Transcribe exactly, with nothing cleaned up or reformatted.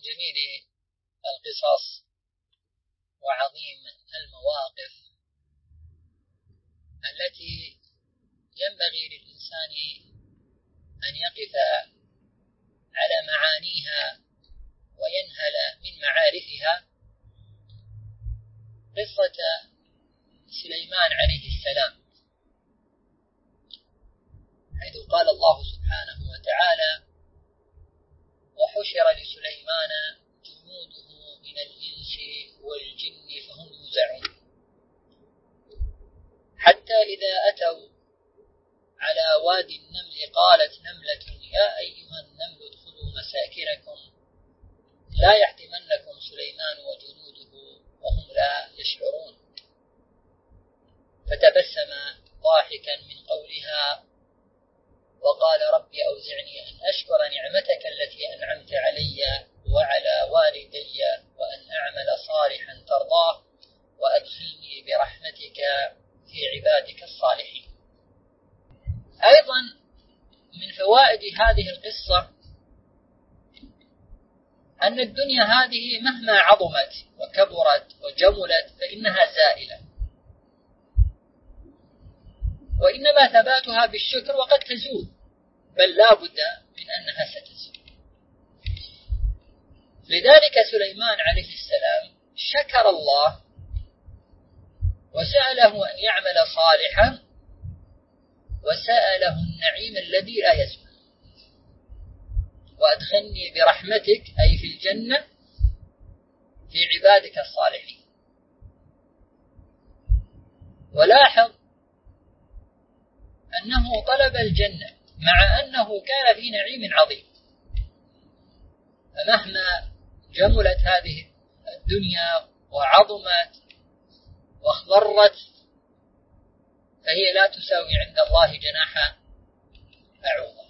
جميل القصص وعظيم المواقف التي ينبغي للإنسان أن يقف على معانيها وينهل من معارفها، قصة سليمان عليه السلام، حيث قال الله سبحانه وتعالى: وحشر لسليمان جنوده من الإنس والجن فهم يوزعون، حتى إذا أتوا على وادي النمل قالت نملة يا أيها النمل ادخلوا مساكنكم لا يحطمنكم سليمان وجنوده وهم لا يشعرون، فتبسم ضاحكا من قولها وقال ربي أوزعني أن أشكر نعمتك التي أنعمت علي وعلى والدي وأن أعمل صالحا ترضاه وأدخلني برحمتك في عبادك الصالحين. أيضا من فوائد هذه القصة أن الدنيا هذه مهما عظمت وكبرت وجملت فإنها زائلة، وإنما ثباتها بالشكر، وقد تزول، بل لا بد من أنها ستزول. لذلك سليمان عليه السلام شكر الله وسأله أن يعمل صالحا، وسأله النعيم الذي لا يزول، وأدخلني برحمتك أي في الجنة في عبادك الصالحين. ولاحظ أنه طلب الجنة مع أنه كان في نعيم عظيم، فمهما جملت هذه الدنيا وعظمت واخضرت فهي لا تساوي عند الله جناح بعوضة.